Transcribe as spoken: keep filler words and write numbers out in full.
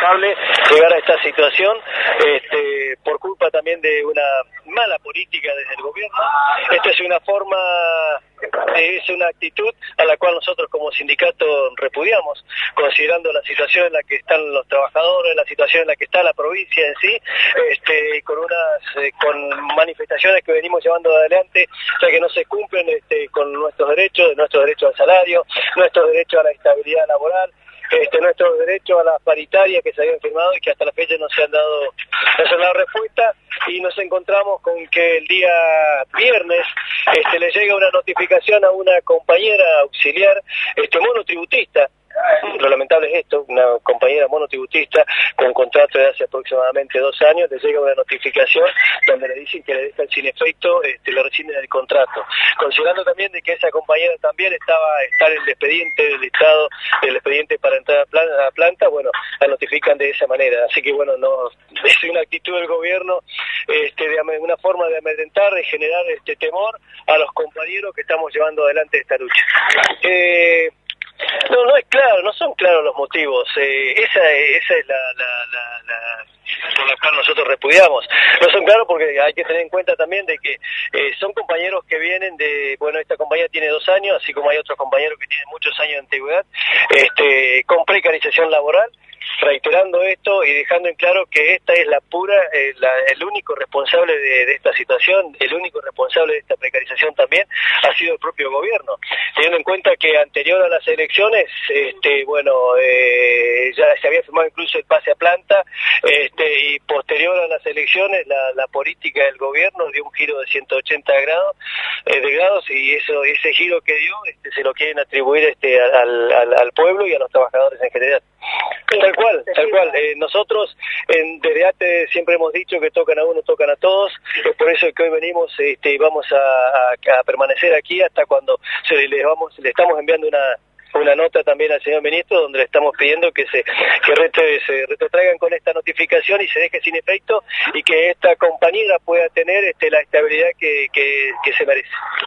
lamentable llegar a esta situación, este, por culpa también de una mala política desde el gobierno. Esta es una forma, es una actitud a la cual nosotros como sindicato repudiamos, considerando la situación en la que están los trabajadores, la situación en la que está la provincia en sí, este, con unas eh, con manifestaciones que venimos llevando adelante, ya que no se cumplen este, con nuestros derechos, nuestros derechos al salario, nuestros derechos a la estabilidad laboral, este, nuestros derechos a las paritarias que se habían firmado y que hasta la fecha no se han dado, no se han dado respuesta, y nos encontramos con que el día viernes este, le llega una notificación a una compañera auxiliar este, monotributista. Lo lamentable es esto, una compañera monotributista con contrato de hace aproximadamente dos años, le llega una notificación donde le dicen que le dejan sin efecto, este, le rescinden el contrato, considerando también de que esa compañera también estaba está en el expediente del Estado, el expediente para entrar a la planta, bueno, la notifican de esa manera, así que bueno, no es una actitud del gobierno, este, de una forma de amedrentar, de generar este temor a los compañeros que estamos llevando adelante esta lucha. Eh, No, no es claro, no son claros los motivos. Eh, esa, esa es la, la, la, la por la cual nosotros repudiamos. No son claros porque hay que tener en cuenta también de que eh, son compañeros que vienen de, bueno, esta compañía tiene dos años, así como hay otros compañeros que tienen muchos años de antigüedad, este, con precarización laboral, reiterando esto y dejando en claro que esta es la pura, eh, la, el único responsable de, de esta situación, el único responsable de esta precarización también ha sido el propio gobierno, teniendo en cuenta que anterior a las elecciones, este, bueno, eh, ya se había firmado incluso el pase a planta, este, y posterior a las elecciones la, la política del gobierno dio un giro de ciento ochenta grados, eh, de grados, y eso, ese giro que dio, este, se lo quieren atribuir este, al, al, al pueblo y a los trabajadores en general. Tal cual, tal cual. Eh, nosotros en, desde A T E siempre hemos dicho que tocan a uno, tocan a todos. Es por eso que hoy venimos y este, vamos a, a, a permanecer aquí hasta cuando se le, vamos, le estamos enviando una una nota también al señor ministro donde le estamos pidiendo que se que retro, se retrotraigan con esta notificación y se deje sin efecto y que esta compañera pueda tener este, la estabilidad que, que, que se merece.